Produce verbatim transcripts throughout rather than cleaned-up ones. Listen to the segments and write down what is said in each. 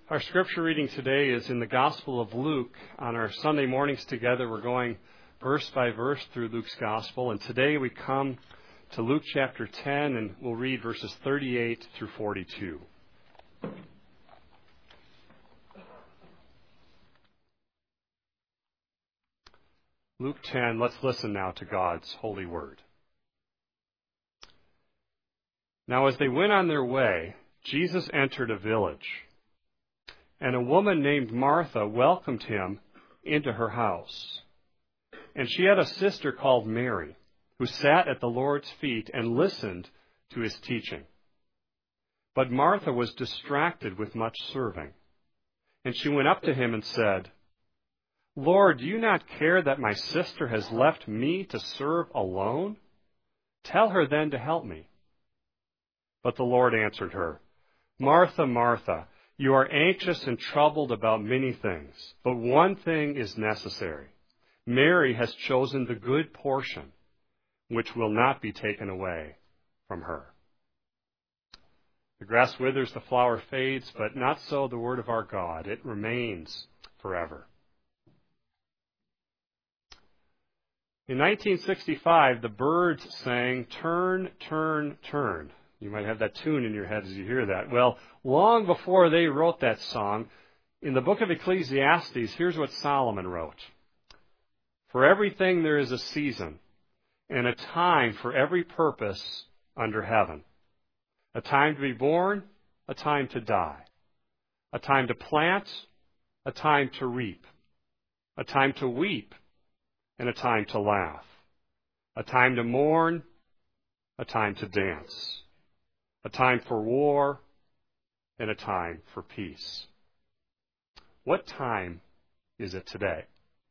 Our scripture reading today is in the Gospel of Luke. On our Sunday mornings together, we're going verse by verse through Luke's Gospel. And today we come to Luke chapter ten, and we'll read verses thirty-eight through forty-two. Luke ten, let's listen now to God's holy word. Now as they went on their way, Jesus entered a village. And a woman named Martha welcomed him into her house. And she had a sister called Mary, who sat at the Lord's feet and listened to his teaching. But Martha was distracted with much serving. And she went up to him and said, "Lord, do you not care that my sister has left me to serve alone? Tell her then to help me." But the Lord answered her, "Martha, Martha, you are anxious and troubled about many things, but one thing is necessary. Mary has chosen the good portion, which will not be taken away from her." The grass withers, the flower fades, but not so the word of our God. It remains forever. In nineteen sixty-five, the Byrds sang, "Turn, Turn, Turn." You might have that tune in your head as you hear that. Well, long before they wrote that song, in the book of Ecclesiastes, here's what Solomon wrote. "For everything there is a season, and a time for every purpose under heaven. A time to be born, a time to die. A time to plant, a time to reap. A time to weep, and a time to laugh. A time to mourn, a time to dance. A time for war, and a time for peace." What time is it today?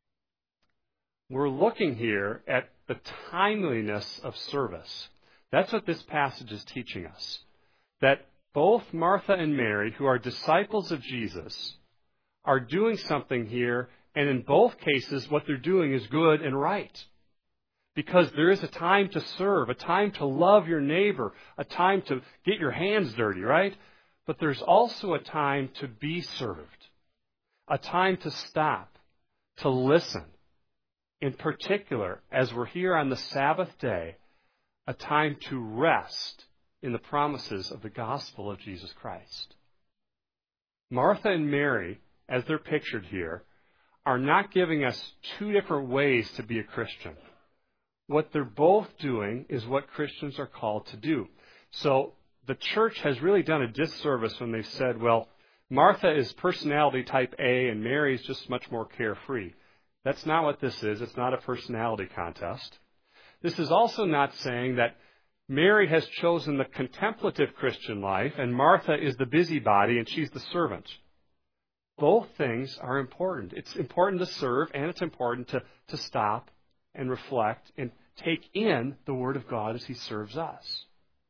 We're looking here at the timeliness of service. That's what this passage is teaching us. That both Martha and Mary, who are disciples of Jesus, are doing something here, and in both cases, what they're doing is good and right. Because there is a time to serve, a time to love your neighbor, a time to get your hands dirty, right? But there's also a time to be served, a time to stop, to listen. In particular, as we're here on the Sabbath day, a time to rest in the promises of the gospel of Jesus Christ. Martha and Mary, as they're pictured here, are not giving us two different ways to be a Christian. What they're both doing is what Christians are called to do. So the church has really done a disservice when they've said, well, Martha is personality type A and Mary is just much more carefree. That's not what this is. It's not a personality contest. This is also not saying that Mary has chosen the contemplative Christian life and Martha is the busybody and she's the servant. Both things are important. It's important to serve and it's important to, to stop and reflect and take in the Word of God as He serves us.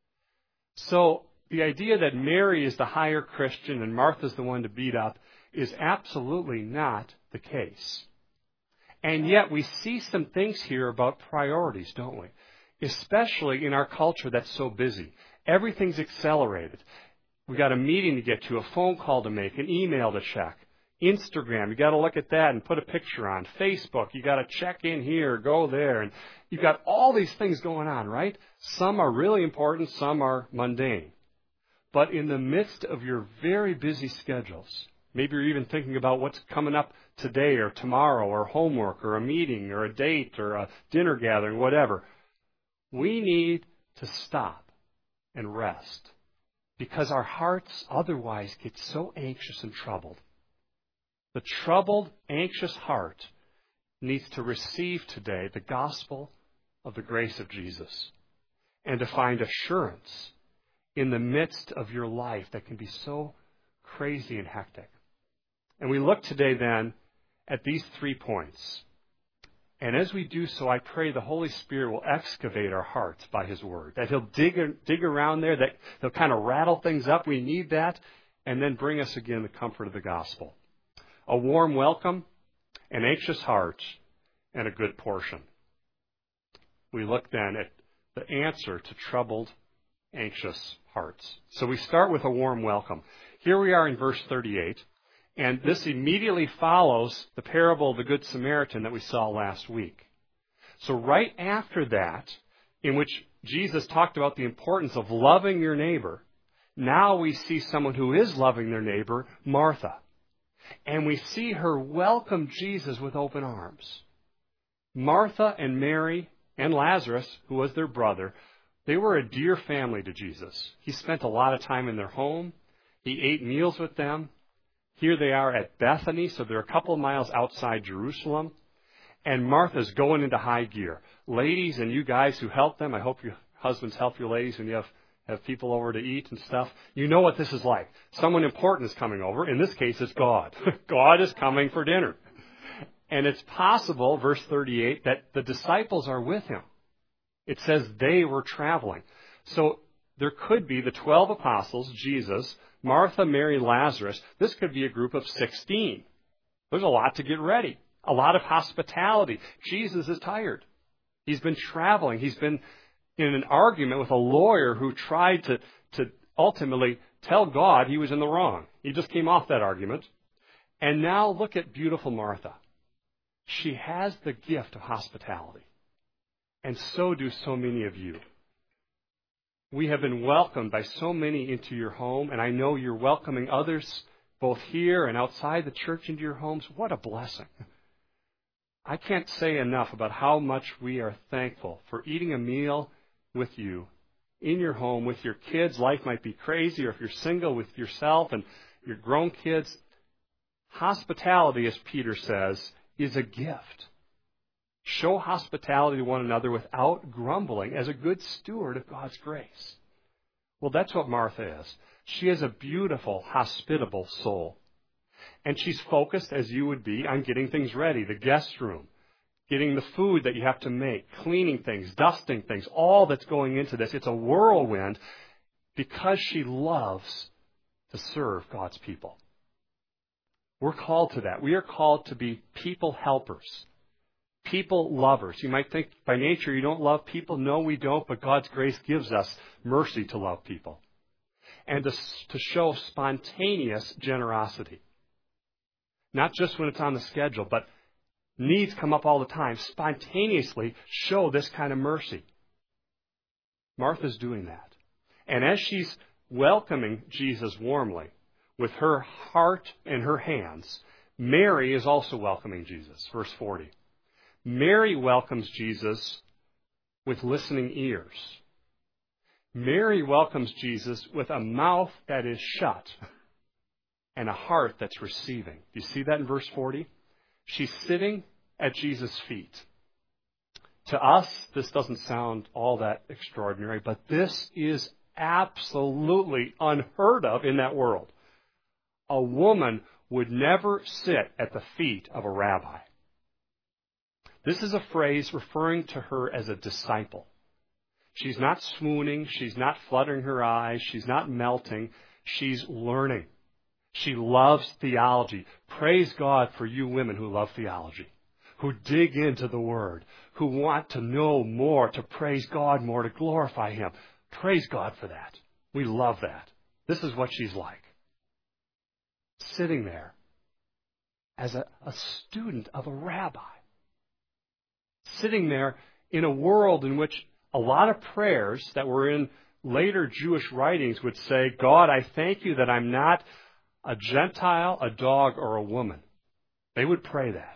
So the idea that Mary is the higher Christian and Martha's the one to beat up is absolutely not the case. And yet we see some things here about priorities, don't we? Especially in our culture that's so busy. Everything's accelerated. We got a meeting to get to, a phone call to make, an email to check. Instagram, you got to look at that and put a picture on. Facebook, you got to check in here, go there. And you've got all these things going on, right? Some are really important, some are mundane. But in the midst of your very busy schedules, maybe you're even thinking about what's coming up today or tomorrow or homework or a meeting or a date or a dinner gathering, whatever. We need to stop and rest because our hearts otherwise get so anxious and troubled. The troubled, anxious heart needs to receive today the gospel of the grace of Jesus and to find assurance in the midst of your life that can be so crazy and hectic. And we look today then at these three points. And as we do so, I pray the Holy Spirit will excavate our hearts by His Word, that He'll dig, dig around there, that He'll kind of rattle things up. We need that, and then bring us again the comfort of the gospel. A warm welcome, an anxious heart, and a good portion. We look then at the answer to troubled, anxious hearts. So we start with a warm welcome. Here we are in verse thirty-eight. And this immediately follows the parable of the Good Samaritan that we saw last week. So right after that, in which Jesus talked about the importance of loving your neighbor, now we see someone who is loving their neighbor, Martha. And we see her welcome Jesus with open arms. Martha and Mary and Lazarus, who was their brother, they were a dear family to Jesus. He spent a lot of time in their home. He ate meals with them. Here they are at Bethany, so they're a couple of miles outside Jerusalem. And Martha's going into high gear. Ladies and you guys who help them, I hope your husbands help your ladies when you have, have people over to eat and stuff. You know what this is like. Someone important is coming over. In this case, it's God. God is coming for dinner. And it's possible, verse thirty-eight, that the disciples are with him. It says they were traveling. So there could be the twelve apostles, Jesus, Martha, Mary, Lazarus. This could be a group of sixteen. There's a lot to get ready. A lot of hospitality. Jesus is tired. He's been traveling. He's been in an argument with a lawyer who tried to, to ultimately tell God he was in the wrong. He just came off that argument. And now look at beautiful Martha. She has the gift of hospitality. And so do so many of you. We have been welcomed by so many into your home, and I know you're welcoming others both here and outside the church into your homes. What a blessing. I can't say enough about how much we are thankful for eating a meal with you in your home with your kids. Life might be crazy, or if you're single, with yourself and your grown kids. Hospitality, as Peter says, is a gift. Show hospitality to one another without grumbling as a good steward of God's grace. Well, that's what Martha is. She is a beautiful, hospitable soul. And she's focused, as you would be, on getting things ready, the guest room, getting the food that you have to make, cleaning things, dusting things, all that's going into this. It's a whirlwind because she loves to serve God's people. We're called to that. We are called to be people helpers, people lovers. You might think by nature you don't love people. No, we don't, but God's grace gives us mercy to love people and to, to show spontaneous generosity. Not just when it's on the schedule, but needs come up all the time. Spontaneously show this kind of mercy. Martha's doing that. And as she's welcoming Jesus warmly with her heart and her hands, Mary is also welcoming Jesus. Verse forty. Mary welcomes Jesus with listening ears. Mary welcomes Jesus with a mouth that is shut and a heart that's receiving. Do you see that in verse forty? She's sitting at Jesus' feet. To us, this doesn't sound all that extraordinary, but this is absolutely unheard of in that world. A woman would never sit at the feet of a rabbi. This is a phrase referring to her as a disciple. She's not swooning. She's not fluttering her eyes. She's not melting. She's learning. She loves theology. Praise God for you women who love theology, who dig into the Word, who want to know more, to praise God more, to glorify Him. Praise God for that. We love that. This is what she's like. Sitting there as a, a student of a rabbi. Sitting there in a world in which a lot of prayers that were in later Jewish writings would say, God, I thank you that I'm not a Gentile, a dog, or a woman. They would pray that.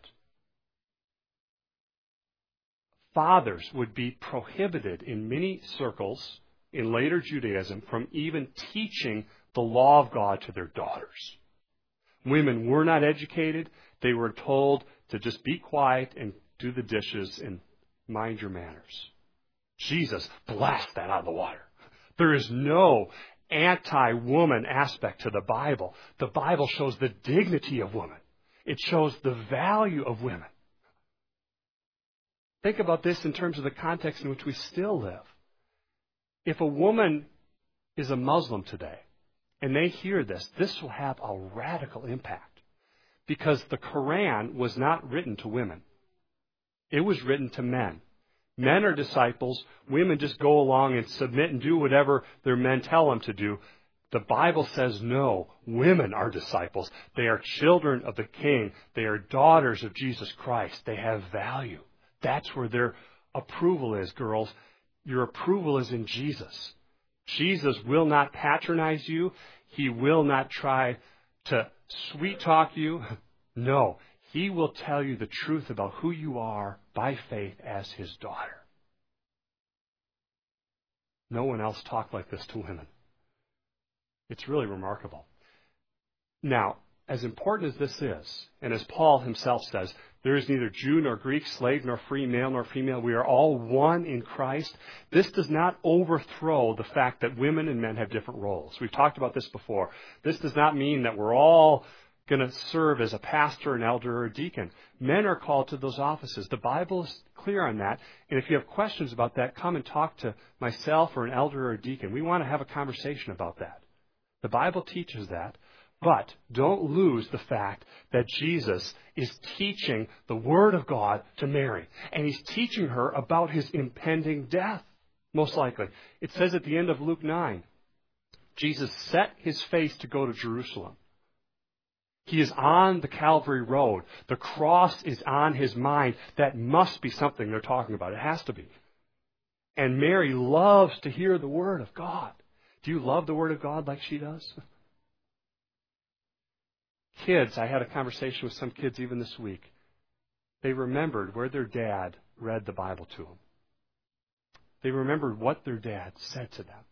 Fathers would be prohibited in many circles in later Judaism from even teaching the law of God to their daughters. Women were not educated. They were told to just be quiet and do the dishes and mind your manners. Jesus blasted that out of the water. There is no anti-woman aspect to the Bible. The Bible shows the dignity of women. It shows the value of women. Think about this in terms of the context in which we still live. If a woman is a Muslim today and they hear this, this will have a radical impact because the Quran was not written to women. It was written to men. Men are disciples. Women just go along and submit and do whatever their men tell them to do. The Bible says no, women are disciples. They are children of the King. They are daughters of Jesus Christ. They have value. That's where their approval is, girls. Your approval is in Jesus. Jesus will not patronize you. He will not try to sweet talk you. No, He will tell you the truth about who you are by faith as His daughter. No one else talked like this to women. It's really remarkable. Now, as important as this is, and as Paul himself says, there is neither Jew nor Greek, slave nor free, male nor female. We are all one in Christ. This does not overthrow the fact that women and men have different roles. We've talked about this before. This does not mean that we're all going to serve as a pastor, an elder, or a deacon. Men are called to those offices. The Bible is clear on that. And if you have questions about that, come and talk to myself or an elder or a deacon. We want to have a conversation about that. The Bible teaches that. But don't lose the fact that Jesus is teaching the Word of God to Mary. And He's teaching her about His impending death, most likely. It says at the end of Luke nine, Jesus set His face to go to Jerusalem. He is on the Calvary Road. The cross is on His mind. That must be something they're talking about. It has to be. And Mary loves to hear the Word of God. Do you love the Word of God like she does? Kids, I had a conversation with some kids even this week. They remembered where their dad read the Bible to them. They remembered what their dad said to them.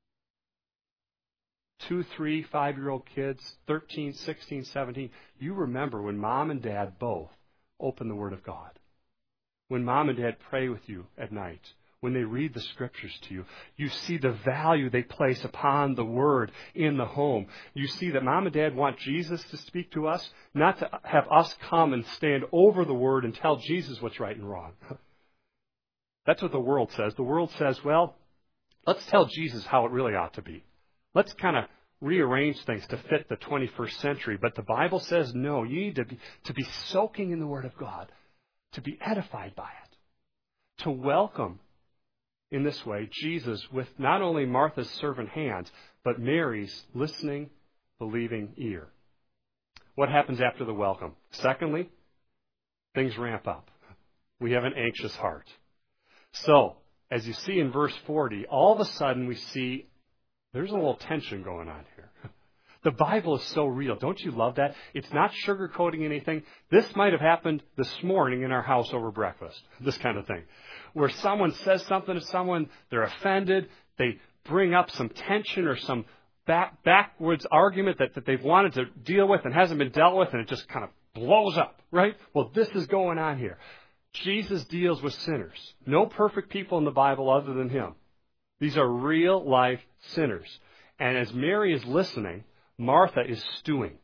Two, three, five-year-old kids, thirteen, sixteen, seventeen. You remember when mom and dad both open the Word of God. When mom and dad pray with you at night. When they read the Scriptures to you, you see the value they place upon the Word in the home. You see that Mom and Dad want Jesus to speak to us, not to have us come and stand over the Word and tell Jesus what's right and wrong. That's what the world says. The world says, well, let's tell Jesus how it really ought to be. Let's kind of rearrange things to fit the twenty-first century. But the Bible says, no, you need to be, to be soaking in the Word of God, to be edified by it, to welcome in this way, Jesus with not only Martha's servant hands, but Mary's listening, believing ear. What happens after the welcome? Secondly, things ramp up. We have an anxious heart. So, as you see in verse forty, all of a sudden we see there's a little tension going on here. The Bible is so real. Don't you love that? It's not sugarcoating anything. This might have happened this morning in our house over breakfast, this kind of thing. Where someone says something to someone, they're offended, they bring up some tension or some back, backwards argument that, that they've wanted to deal with and hasn't been dealt with, and it just kind of blows up, right? Well, this is going on here. Jesus deals with sinners. No perfect people in the Bible other than Him. These are real life sinners. And as Mary is listening, Martha is stewing.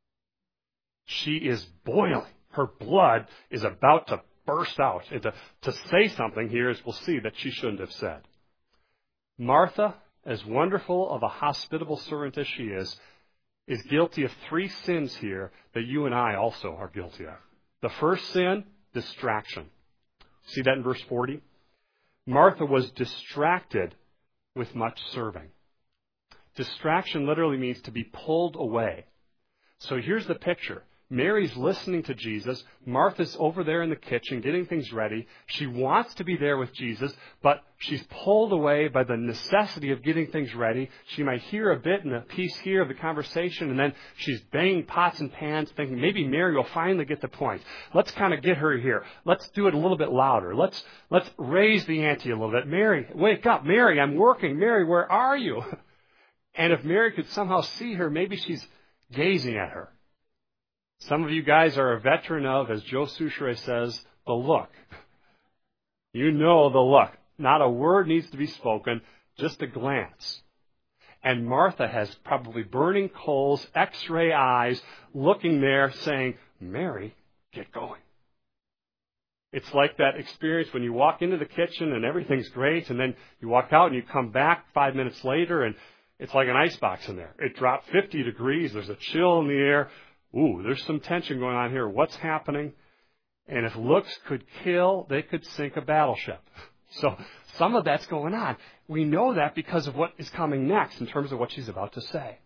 She is boiling. Her blood is about to burst out. And to, to say something here, as we'll see, that she shouldn't have said. Martha, as wonderful of a hospitable servant as she is, is guilty of three sins here that you and I also are guilty of. The first sin, distraction. See that in verse forty? Martha was distracted with much serving. Distraction literally means to be pulled away. So here's the picture. Mary's listening to Jesus. Martha's over there in the kitchen getting things ready. She wants to be there with Jesus, but she's pulled away by the necessity of getting things ready. She might hear a bit and a piece here of the conversation, and then she's banging pots and pans, thinking maybe Mary will finally get the point. Let's kind of get her here. Let's do it a little bit louder. Let's let's raise the ante a little bit. Mary, wake up. Mary, I'm working. Mary, where are you? And if Mary could somehow see her, maybe she's gazing at her. Some of you guys are a veteran of, as Joe Souchere says, the look. You know the look. Not a word needs to be spoken, just a glance. And Martha has probably burning coals, x-ray eyes, looking there saying, Mary, get going. It's like that experience when you walk into the kitchen and everything's great, and then you walk out and you come back five minutes later and it's like an icebox in there. It dropped fifty degrees. There's a chill in the air. Ooh, there's some tension going on here. What's happening? And if looks could kill, they could sink a battleship. So some of that's going on. We know that because of what is coming next in terms of what she's about to say.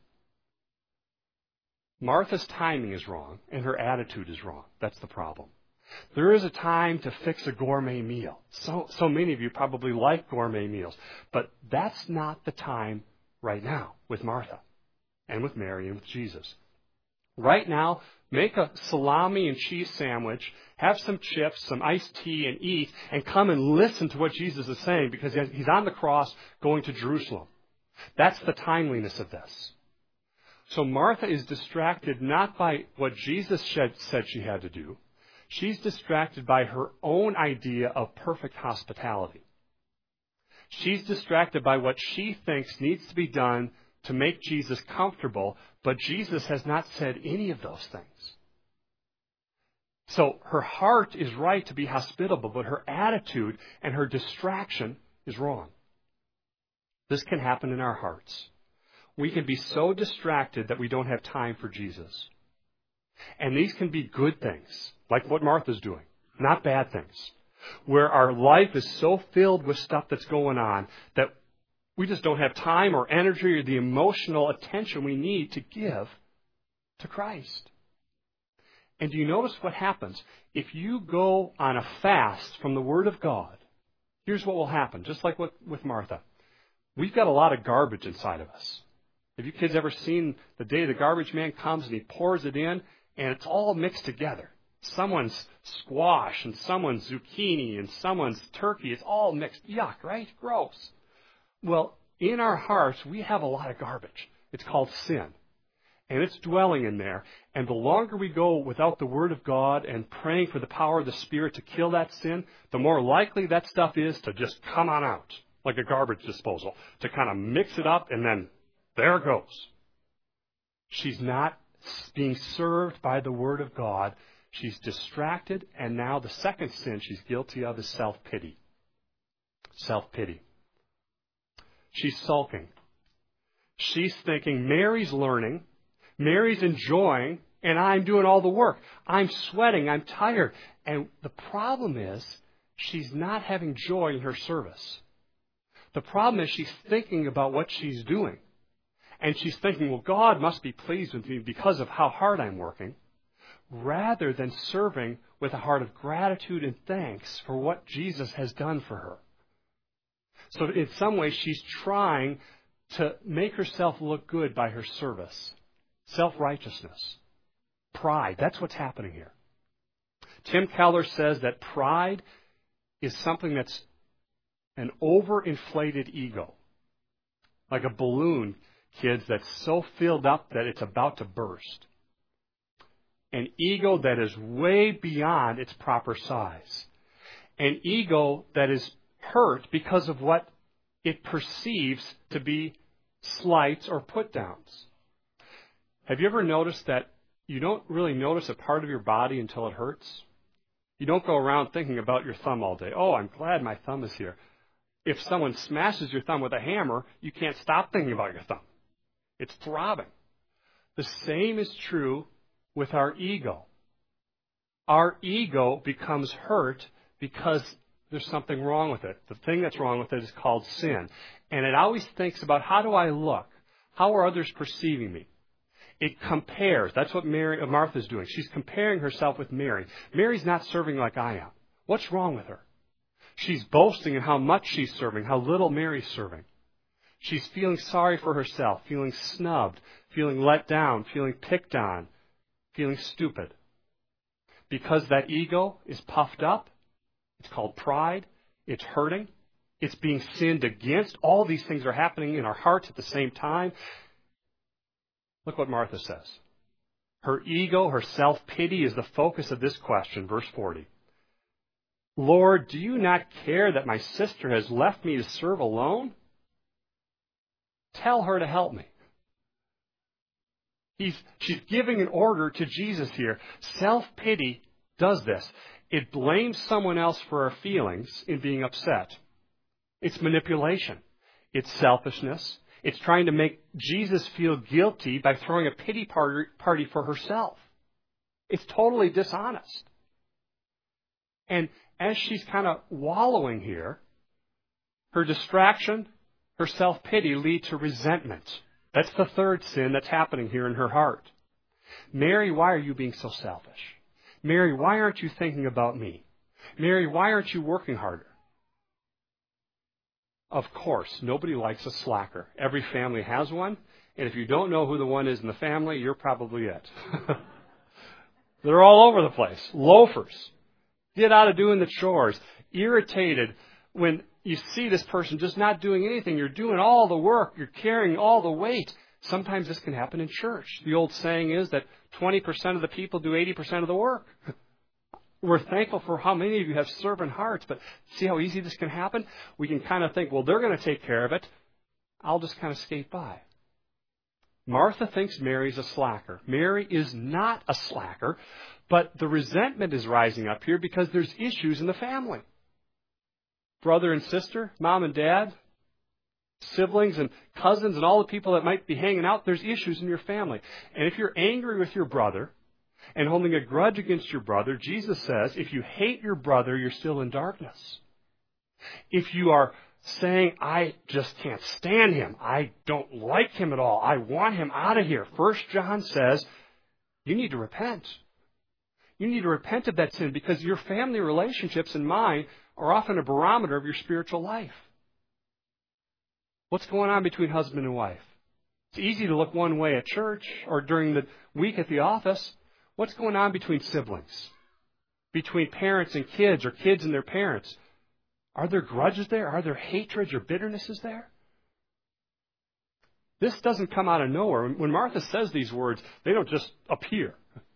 Martha's timing is wrong, and her attitude is wrong. That's the problem. There is a time to fix a gourmet meal. So, so many of you probably like gourmet meals. But that's not the time right now with Martha and with Mary and with Jesus. Right now, make a salami and cheese sandwich, have some chips, some iced tea, and eat, and come and listen to what Jesus is saying, because he's on the cross going to Jerusalem. That's the timeliness of this. So Martha is distracted not by what Jesus said she had to do. She's distracted by her own idea of perfect hospitality. She's distracted by what she thinks needs to be done to make Jesus comfortable, but Jesus has not said any of those things. So her heart is right to be hospitable, but her attitude and her distraction is wrong. This can happen in our hearts. We can be so distracted that we don't have time for Jesus. And these can be good things, like what Martha's doing, not bad things, where our life is so filled with stuff that's going on that we just don't have time or energy or the emotional attention we need to give to Christ. And do you notice what happens? If you go on a fast from the Word of God, here's what will happen, just like with, with Martha. We've got a lot of garbage inside of us. Have you kids ever seen the day the garbage man comes and he pours it in and it's all mixed together? Someone's squash and someone's zucchini and someone's turkey. It's all mixed. Yuck, right? Gross. Well, in our hearts, we have a lot of garbage. It's called sin. And it's dwelling in there. And the longer we go without the Word of God and praying for the power of the Spirit to kill that sin, the more likely that stuff is to just come on out, like a garbage disposal, to kind of mix it up and then there it goes. She's not being served by the Word of God. She's distracted, and now the second sin she's guilty of is self-pity. Self-pity. She's sulking. She's thinking, Mary's learning, Mary's enjoying, and I'm doing all the work. I'm sweating, I'm tired. And the problem is, she's not having joy in her service. The problem is she's thinking about what she's doing. And she's thinking, well, God must be pleased with me because of how hard I'm working, rather than serving with a heart of gratitude and thanks for what Jesus has done for her. So in some ways, she's trying to make herself look good by her service. Self-righteousness. Pride. That's what's happening here. Tim Keller says that pride is something that's an overinflated ego. Like a balloon, kids, that's so filled up that it's about to burst. An ego that is way beyond its proper size. An ego that is hurt because of what it perceives to be slights or put-downs. Have you ever noticed that you don't really notice a part of your body until it hurts? You don't go around thinking about your thumb all day. Oh, I'm glad my thumb is here. If someone smashes your thumb with a hammer, you can't stop thinking about your thumb. It's throbbing. The same is true with our ego. Our ego becomes hurt because there's something wrong with it. The thing that's wrong with it is called sin. And it always thinks about, how do I look? How are others perceiving me? It compares. That's what Mary, Martha's doing. She's comparing herself with Mary. Mary's not serving like I am. What's wrong with her? She's boasting in how much she's serving, how little Mary's serving. She's feeling sorry for herself, feeling snubbed, feeling let down, feeling picked on, feeling stupid. Because that ego is puffed up, it's called pride, it's hurting, it's being sinned against. All these things are happening in our hearts at the same time. Look what Martha says. Her ego, her self-pity is the focus of this question, verse forty. Lord, do you not care that my sister has left me to serve alone? Tell her to help me. He's, she's giving an order to Jesus here. Self-pity does this. It blames someone else for our feelings in being upset. It's manipulation. It's selfishness. It's trying to make Jesus feel guilty by throwing a pity party for herself. It's totally dishonest. And as she's kind of wallowing here, her distraction, her self-pity lead to resentment. That's the third sin that's happening here in her heart. Mary, why are you being so selfish? Mary, why aren't you thinking about me? Mary, why aren't you working harder? Of course, nobody likes a slacker. Every family has one, and if you don't know who the one is in the family, you're probably it. They're all over the place. Loafers. Get out of doing the chores. Irritated when you see this person just not doing anything. You're doing all the work. You're carrying all the weight. Sometimes this can happen in church. The old saying is that twenty percent of the people do eighty percent of the work. We're thankful for how many of you have servant hearts, but see how easy this can happen? We can kind of think, well, they're going to take care of it. I'll just kind of skate by. Martha thinks Mary's a slacker. Mary is not a slacker, but the resentment is rising up here because there's issues in the family. Brother and sister, mom and dad, siblings and cousins and all the people that might be hanging out, there's issues in your family. And if you're angry with your brother and holding a grudge against your brother, Jesus says, if you hate your brother, you're still in darkness. If you are saying, I just can't stand him, I don't like him at all, I want him out of here, First John says, you need to repent. You need to repent of that sin because your family relationships and mine are often a barometer of your spiritual life. What's going on between husband and wife? It's easy to look one way at church or during the week at the office. What's going on between siblings? Between parents and kids or kids and their parents? Are there grudges there? Are there hatreds or bitternesses there? This doesn't come out of nowhere. When Martha says these words, they don't just appear.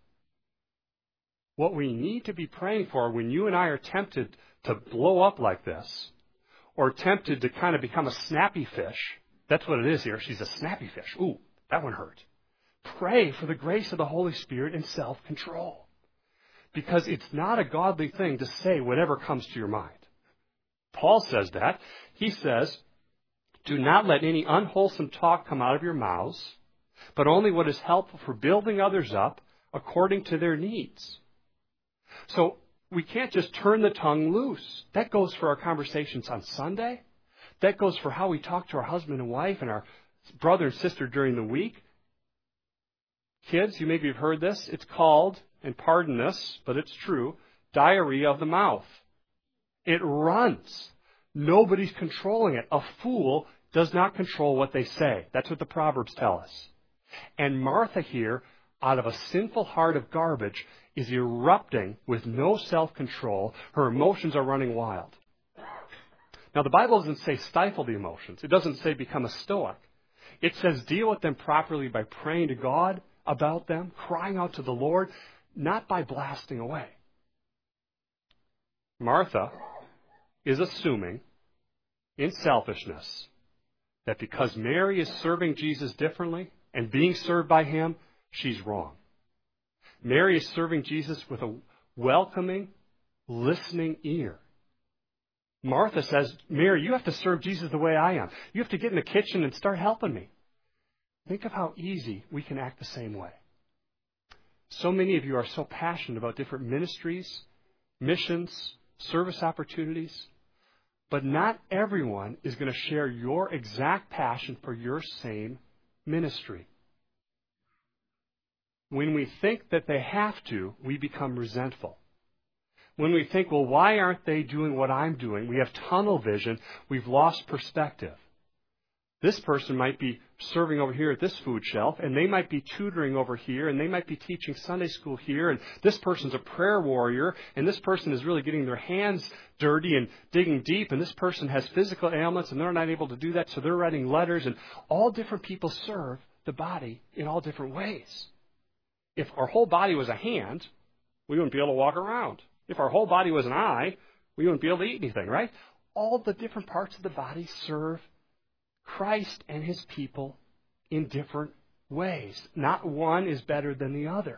What we need to be praying for when you and I are tempted to blow up like this, or tempted to kind of become a snappy fish, that's what it is here. She's a snappy fish. Ooh, that one hurt. Pray for the grace of the Holy Spirit and self-control. Because it's not a godly thing to say whatever comes to your mind. Paul says that. He says, do not let any unwholesome talk come out of your mouths, but only what is helpful for building others up according to their needs. So we can't just turn the tongue loose. That goes for our conversations on Sunday. That goes for how we talk to our husband and wife and our brother and sister during the week. Kids, you maybe have heard this. It's called, and pardon this, but it's true, diarrhea of the mouth. It runs. Nobody's controlling it. A fool does not control what they say. That's what the Proverbs tell us. And Martha here, out of a sinful heart of garbage, is erupting with no self-control. Her emotions are running wild. Now, the Bible doesn't say stifle the emotions. It doesn't say become a stoic. It says deal with them properly by praying to God about them, crying out to the Lord, not by blasting away. Martha is assuming, in selfishness, that because Mary is serving Jesus differently and being served by him, she's wrong. Mary is serving Jesus with a welcoming, listening ear. Martha says, Mary, you have to serve Jesus the way I am. You have to get in the kitchen and start helping me. Think of how easy we can act the same way. So many of you are so passionate about different ministries, missions, service opportunities, but not everyone is going to share your exact passion for your same ministry. When we think that they have to, we become resentful. When we think, well, why aren't they doing what I'm doing? We have tunnel vision. We've lost perspective. This person might be serving over here at this food shelf, and they might be tutoring over here, and they might be teaching Sunday school here, and this person's a prayer warrior, and this person is really getting their hands dirty and digging deep, and this person has physical ailments, and they're not able to do that, so they're writing letters, and all different people serve the body in all different ways. If our whole body was a hand, we wouldn't be able to walk around. If our whole body was an eye, we wouldn't be able to eat anything, right? All the different parts of the body serve Christ and his people in different ways. Not one is better than the other.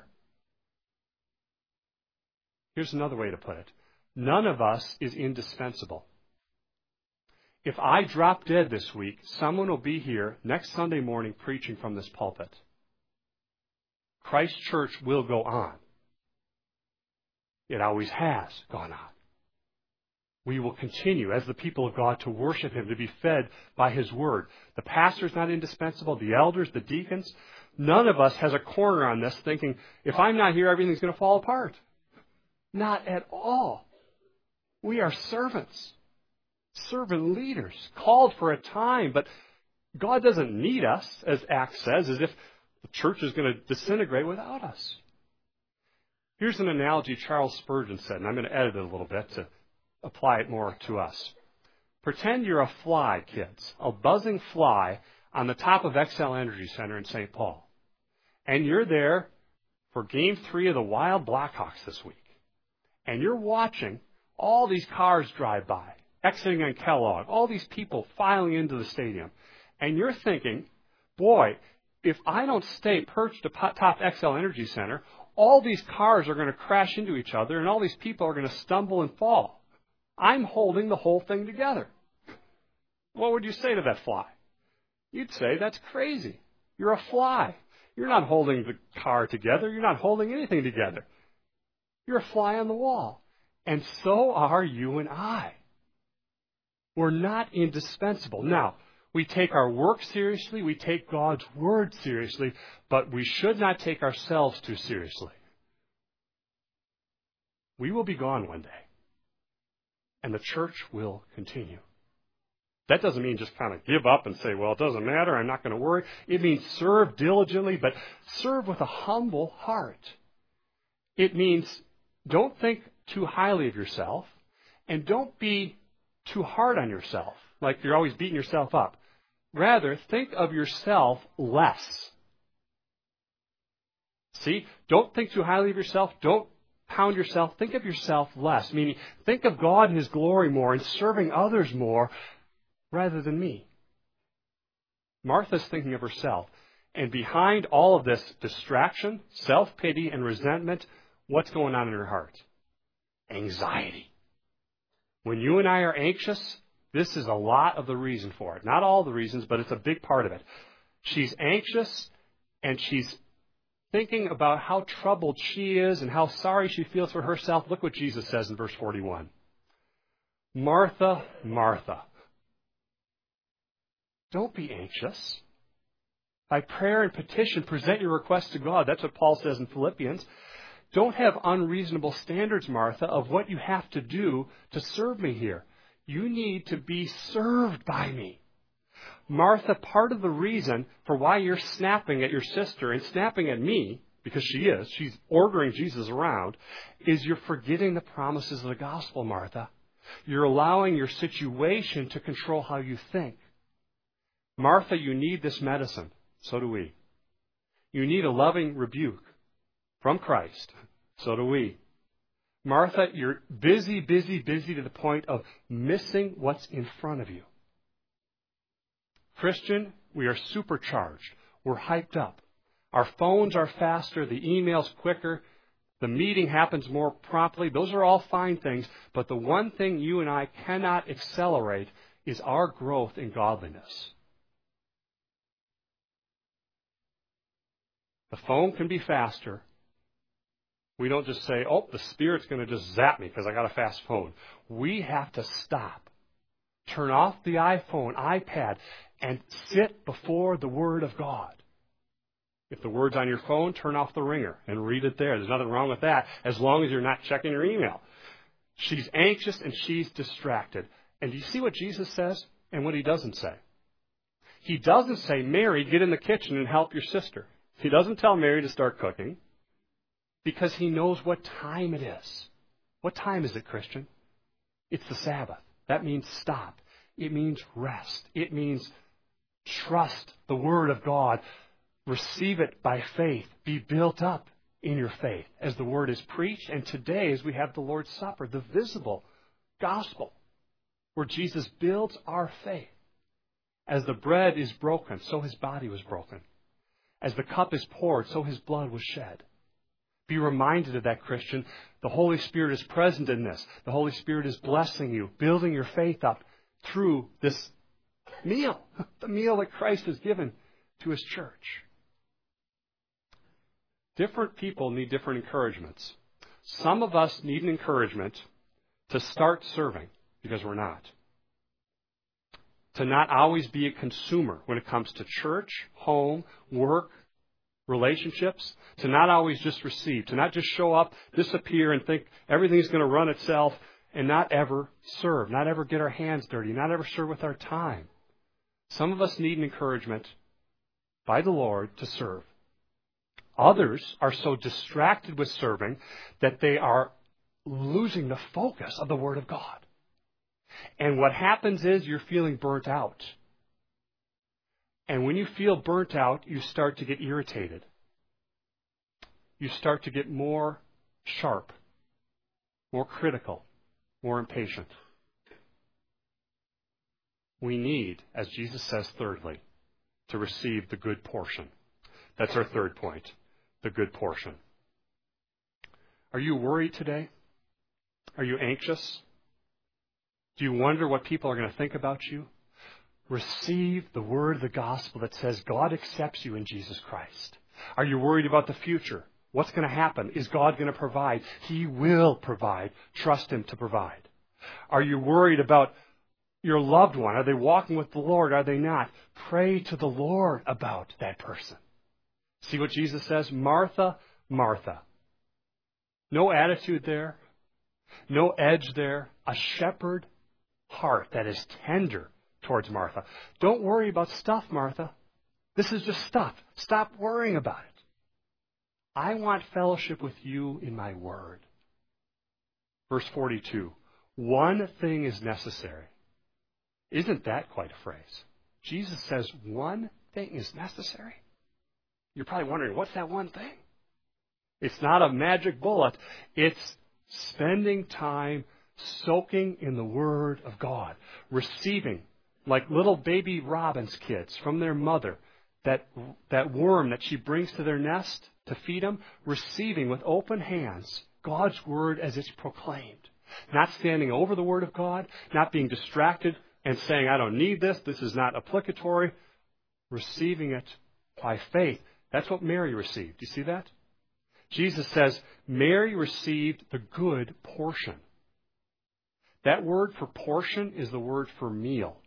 Here's another way to put it. None of us is indispensable. If I drop dead this week, someone will be here next Sunday morning preaching from this pulpit. Christ Church will go on. It always has gone on. We will continue as the people of God to worship Him, to be fed by His Word. The pastor's not indispensable, the elders, the deacons. None of us has a corner on this thinking, if I'm not here, everything's going to fall apart. Not at all. We are servants, servant leaders, called for a time, but God doesn't need us, as Acts says, as if the church is going to disintegrate without us. Here's an analogy Charles Spurgeon said, and I'm going to edit it a little bit to apply it more to us. Pretend you're a fly, kids, a buzzing fly on the top of Xcel Energy Center in Saint Paul. And you're there for game three of the Wild Blackhawks this week. And you're watching all these cars drive by, exiting on Kellogg, all these people filing into the stadium. And you're thinking, boy, if I don't stay perched atop Xcel Energy Center, all these cars are going to crash into each other and all these people are going to stumble and fall. I'm holding the whole thing together. What would you say to that fly? You'd say, that's crazy. You're a fly. You're not holding the car together. You're not holding anything together. You're a fly on the wall. And so are you and I. We're not indispensable. Now, we take our work seriously. We take God's Word seriously. But we should not take ourselves too seriously. We will be gone one day. And the church will continue. That doesn't mean just kind of give up and say, well, it doesn't matter, I'm not going to worry. It means serve diligently, but serve with a humble heart. It means don't think too highly of yourself, and don't be too hard on yourself, like you're always beating yourself up. Rather, think of yourself less. See? Don't think too highly of yourself. Don't pound yourself. Think of yourself less, meaning think of God and His glory more and serving others more rather than me. Martha's thinking of herself. And behind all of this distraction, self-pity, and resentment, what's going on in her heart? Anxiety. When you and I are anxious, this is a lot of the reason for it. Not all the reasons, but it's a big part of it. She's anxious and she's thinking about how troubled she is and how sorry she feels for herself. Look what Jesus says in verse forty-one. Martha, Martha, don't be anxious. By prayer and petition, present your requests to God. That's what Paul says in Philippians. Don't have unreasonable standards, Martha, of what you have to do to serve me here. You need to be served by me. Martha, part of the reason for why you're snapping at your sister and snapping at me, because she is, she's ordering Jesus around, is you're forgetting the promises of the gospel, Martha. You're allowing your situation to control how you think. Martha, you need this medicine. So do we. You need a loving rebuke from Christ. So do we. Martha, you're busy, busy, busy to the point of missing what's in front of you. Christian, we are supercharged. We're hyped up. Our phones are faster. The email's quicker. The meeting happens more promptly. Those are all fine things. But the one thing you and I cannot accelerate is our growth in godliness. The phone can be faster. We don't just say, oh, the Spirit's going to just zap me because I got a fast phone. We have to stop. Turn off the iPhone, iPad, and sit before the Word of God. If the Word's on your phone, turn off the ringer and read it there. There's nothing wrong with that as long as you're not checking your email. She's anxious and she's distracted. And do you see what Jesus says and what He doesn't say? He doesn't say, Mary, get in the kitchen and help your sister. He doesn't tell Mary to start cooking because He knows what time it is. What time is it, Christian? It's the Sabbath. That means stop. It means rest. It means trust the Word of God. Receive it by faith. Be built up in your faith as the Word is preached. And today, as we have the Lord's Supper, the visible gospel, where Jesus builds our faith. As the bread is broken, so His body was broken. As the cup is poured, so His blood was shed. Be reminded of that, Christian. The Holy Spirit is present in this. The Holy Spirit is blessing you, building your faith up through this meal, the meal that Christ has given to His church. Different people need different encouragements. Some of us need an encouragement to start serving. because we're not. To not always be a consumer when it comes to church, home, work, relationships. To not always just receive. To not just show up, disappear, and think everything's going to run itself, and not ever serve. Not ever get our hands dirty. Not ever serve with our time. Some of us need an encouragement by the Lord to serve. Others are so distracted with serving that they are losing the focus of the Word of God. And what happens is you're feeling burnt out. And when you feel burnt out, you start to get irritated. You start to get more sharp, more critical, more impatient. We need, as Jesus says thirdly, to receive the good portion. That's our third point, the good portion. Are you worried today? Are you anxious? Do you wonder what people are going to think about you? Receive the word of the gospel that says God accepts you in Jesus Christ. Are you worried about the future? What's going to happen? Is God going to provide? He will provide. Trust Him to provide. Are you worried about your loved one? Are they walking with the Lord? Are they not? Pray to the Lord about that person. See what Jesus says? Martha, Martha. No attitude there. No edge there. A shepherd heart that is tender towards Martha. Don't worry about stuff, Martha. This is just stuff. Stop worrying about it. I want fellowship with you in my word. Verse forty-two. One thing is necessary. Isn't that quite a phrase? Jesus says one thing is necessary. You're probably wondering, what's that one thing? It's not a magic bullet. It's spending time soaking in the Word of God. Receiving, like little baby robin's kids from their mother, that, that worm that she brings to their nest to feed them, receiving with open hands God's Word as it's proclaimed. Not standing over the Word of God, not being distracted and saying, I don't need this, this is not applicatory. Receiving it by faith. That's what Mary received. Do you see that? Jesus says, Mary received the good portion. That word for portion is the word for meal.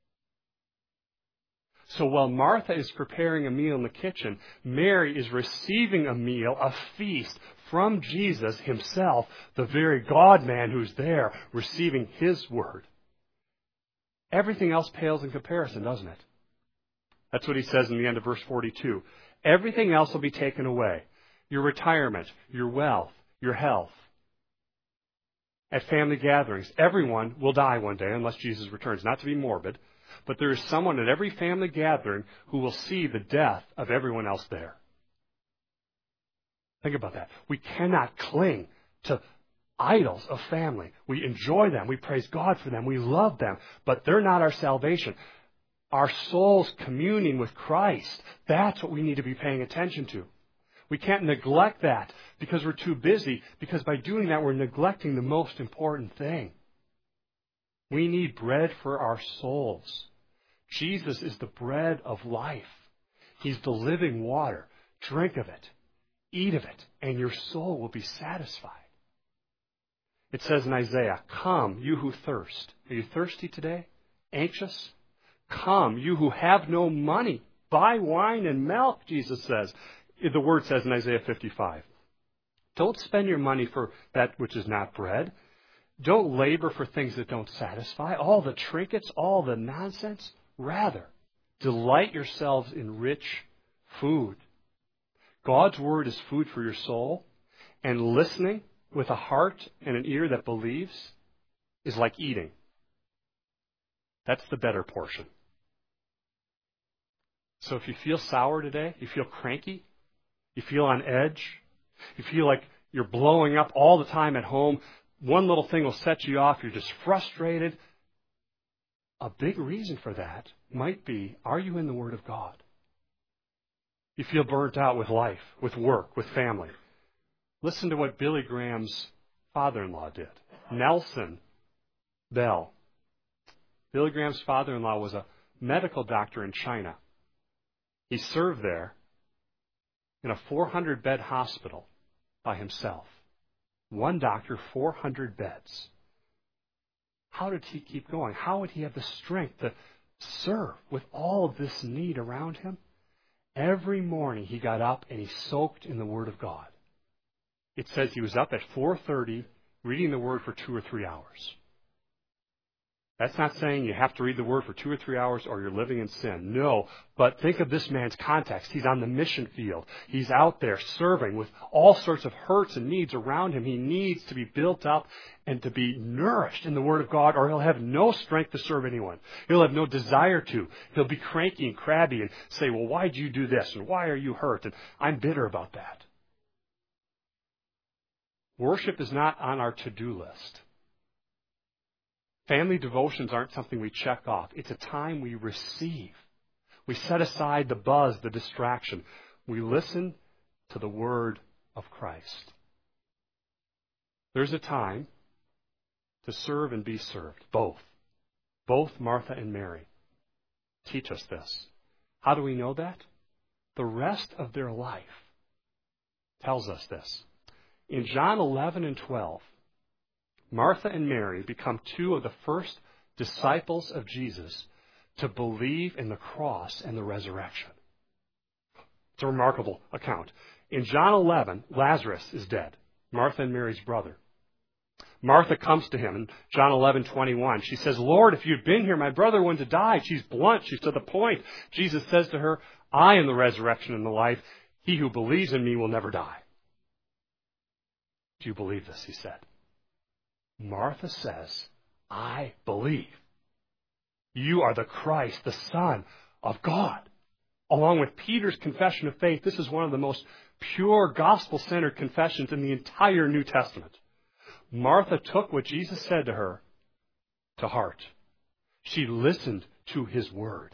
So while Martha is preparing a meal in the kitchen, Mary is receiving a meal, a feast from Jesus Himself, the very God-man who's there, receiving His word. Everything else pales in comparison, doesn't it? That's what He says in the end of verse forty-two. Everything else will be taken away. Your retirement, your wealth, your health. At family gatherings, everyone will die one day unless Jesus returns. Not to be morbid, but there is someone at every family gathering who will see the death of everyone else there. Think about that. We cannot cling to idols of family. We enjoy them. We praise God for them. We love them. But they're not our salvation. Our souls communing with Christ, that's what we need to be paying attention to. We can't neglect that because we're too busy, because by doing that we're neglecting the most important thing. We need bread for our souls. Jesus is the bread of life. He's the living water. Drink of it. Eat of it, and your soul will be satisfied. It says in Isaiah, come, you who thirst. Are you thirsty today? Anxious? Come, you who have no money. Buy wine and milk, Jesus says. The word says in Isaiah fifty-five. Don't spend your money for that which is not bread. Don't labor for things that don't satisfy. All the trinkets, all the nonsense. Rather, delight yourselves in rich food. God's word is food for your soul. And listening with a heart and an ear that believes is like eating. That's the better portion. So if you feel sour today, you feel cranky, you feel on edge, you feel like you're blowing up all the time at home, one little thing will set you off, you're just frustrated. A big reason for that might be, are you in the Word of God? You feel burnt out with life, with work, with family. Listen to what Billy Graham's father-in-law did. Nelson Bell. Billy Graham's father-in-law was a medical doctor in China. He served there in a four hundred bed hospital by himself. One doctor, four hundred beds. how did he keep going? How would he have the strength to serve with all of this need around him? Every morning he got up and he soaked in the Word of God. It says he was up at four thirty reading the Word for two or three hours. That's not saying you have to read the Word for two or three hours or you're living in sin. No, but think of this man's context. He's on the mission field. He's out there serving with all sorts of hurts and needs around him. He needs to be built up and to be nourished in the Word of God, or he'll have no strength to serve anyone. He'll have no desire to. He'll be cranky and crabby and say, well, why'd you do this? And why are you hurt? And I'm bitter about that. Worship is not on our to-do list. Family devotions aren't something we check off. It's a time we receive. We set aside the buzz, the distraction. We listen to the Word of Christ. There's a time to serve and be served, both. Both Martha and Mary teach us this. How do we know that? The rest of their life tells us this. In John eleven and twelve, Martha and Mary become two of the first disciples of Jesus to believe in the cross and the resurrection. It's a remarkable account. In John eleven, Lazarus is dead, Martha and Mary's brother. Martha comes to him in John eleven twenty-one. She says, Lord, if you'd been here, my brother wouldn't have died. She's blunt. She's to the point. Jesus says to her, I am the resurrection and the life. He who believes in me will never die. Do you believe this? He said. Martha says, I believe. You are the Christ, the Son of God. Along with Peter's confession of faith, this is one of the most pure gospel-centered confessions in the entire New Testament. Martha took what Jesus said to her to heart. She listened to his word.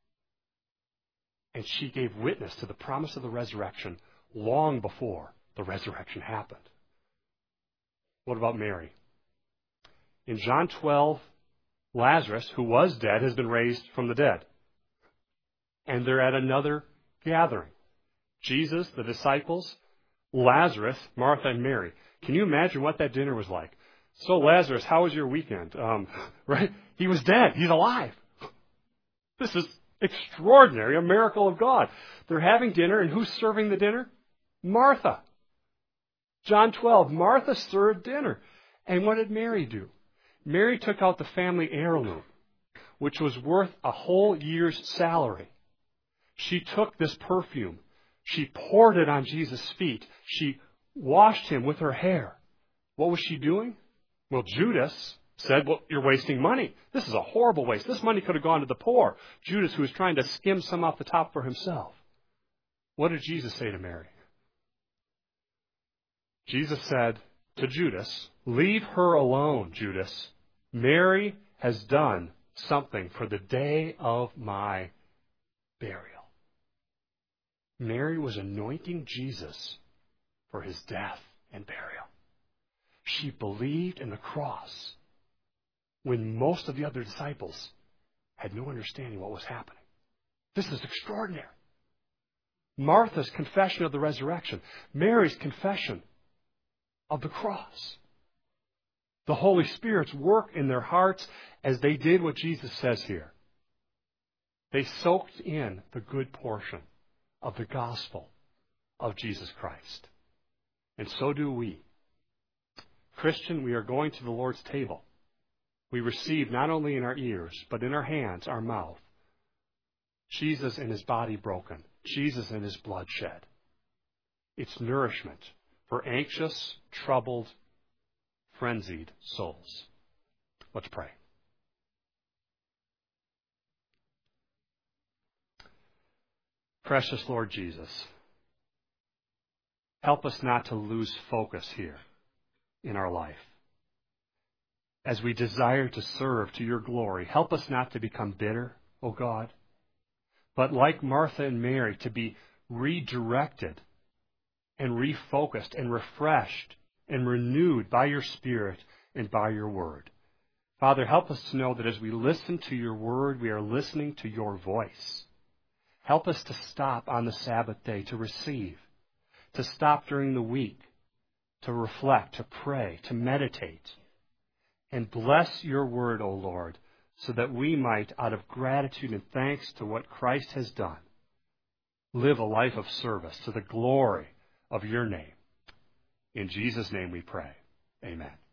And she gave witness to the promise of the resurrection long before the resurrection happened. What about Mary? In John twelve, Lazarus, who was dead, has been raised from the dead. And they're at another gathering. Jesus, the disciples, Lazarus, Martha, and Mary. Can you imagine what that dinner was like? So, Lazarus, how was your weekend? Um, right? He was dead. He's alive. This is extraordinary, a miracle of God. They're having dinner, and who's serving the dinner? Martha. John twelve, Martha served dinner. And what did Mary do? Mary took out the family heirloom, which was worth a whole year's salary. She took this perfume. She poured it on Jesus' feet. She washed him with her hair. What was she doing? Well, Judas said, well, you're wasting money. This is a horrible waste. This money could have gone to the poor. Judas, who was trying to skim some off the top for himself. What did Jesus say to Mary? Jesus said to Judas, leave her alone, Judas. Mary has done something for the day of my burial. Mary was anointing Jesus for his death and burial. She believed in the cross when most of the other disciples had no understanding what was happening. This is extraordinary. Martha's confession of the resurrection, Mary's confession of the cross. The Holy Spirit's work in their hearts as they did what Jesus says here. They soaked in the good portion of the gospel of Jesus Christ. And so do we. Christian, we are going to the Lord's table. We receive not only in our ears, but in our hands, our mouth, Jesus and his body broken, Jesus and his blood shed. It's nourishment for anxious, troubled, frenzied souls. Let's pray. Precious Lord Jesus, help us not to lose focus here in our life. As we desire to serve to your glory, help us not to become bitter, O God, but like Martha and Mary, to be redirected and refocused and refreshed and renewed by your Spirit and by your word. Father, help us to know that as we listen to your word, we are listening to your voice. Help us to stop on the Sabbath day to receive, to stop during the week, to reflect, to pray, to meditate, and bless your word, O Lord, so that we might, out of gratitude and thanks to what Christ has done, live a life of service to the glory of your name. In Jesus' name we pray. Amen.